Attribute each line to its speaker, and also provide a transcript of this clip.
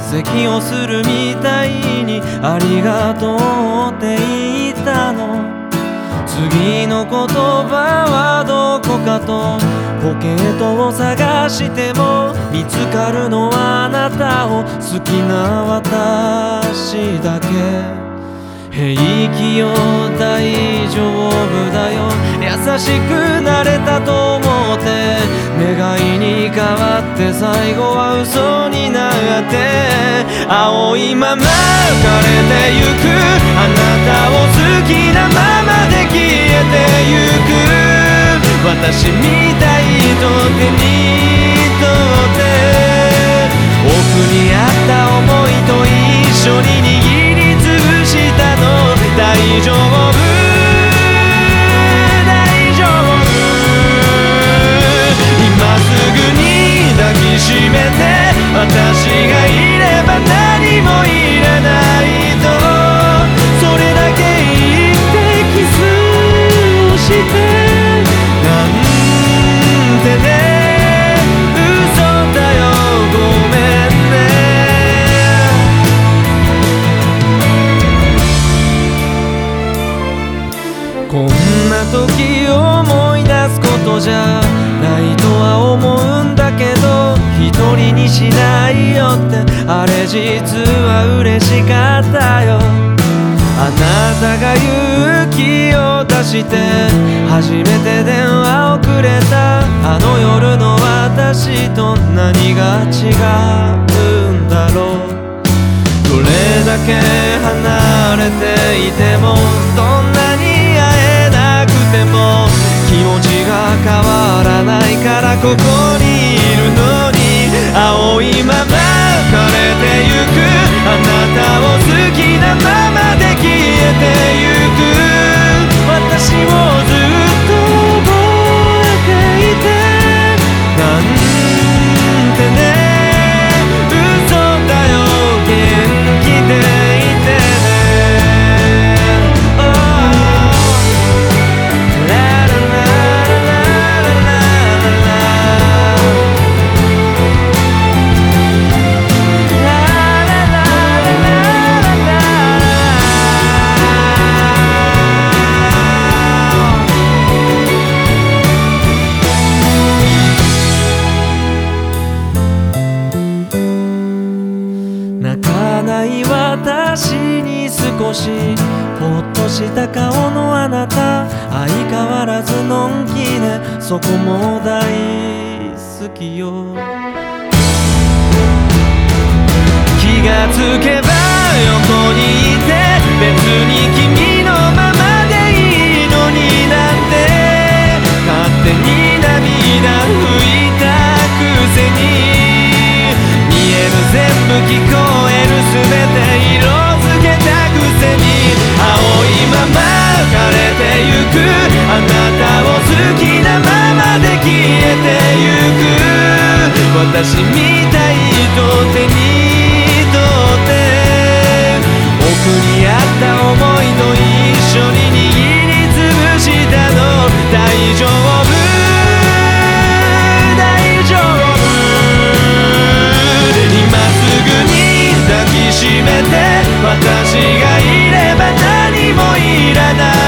Speaker 1: 席をするみたいにありがとうって言ったの。次の言葉はどこかとポケットを探しても見つかるのはあなたを好きな私だけ。平気よ大丈夫だよ優しくなれたと思って願いに変わって最後は嘘になって青いまま浮かれてゆくあなたを好きなままで消えてゆく私みたいと手に取って奥にあった想いと一緒に握りつぶしたの大丈夫大丈夫今すぐに抱きしめて私がいれば何もいらないとそれだけ言ってキスをしてなんてね嘘だよごめんねこんな時思い出すことじゃないとは思うんだけど一人にしないよってあれ実は嬉しかったよ。あなたが勇気を出して初めて電話をくれたあの夜の私と何が違うんだろう。どれだけ離れていてもどんなに会えなくても気持ちが変わらないからここにいるのに青いまま浮かれてゆくあなたを好きなままで消えてゆく私をずっと覚えていてなんてね嘘だよ元気でいてね泣かない私に少しほっとした顔のあなた相変わらずのんきでそこも大好きよ。気がつけば横にいて別に君のままでいいのになんて勝手に涙拭いたくせに見える全部聞こえるすべて色づけたくせに青いまま浮かれてゆくあなたを好きなままで消えてゆく私みたいと手に取って奥にあった想いと一緒に握りつぶしたの大丈夫大丈夫今すぐに抱きしめて私がいれば何もいらない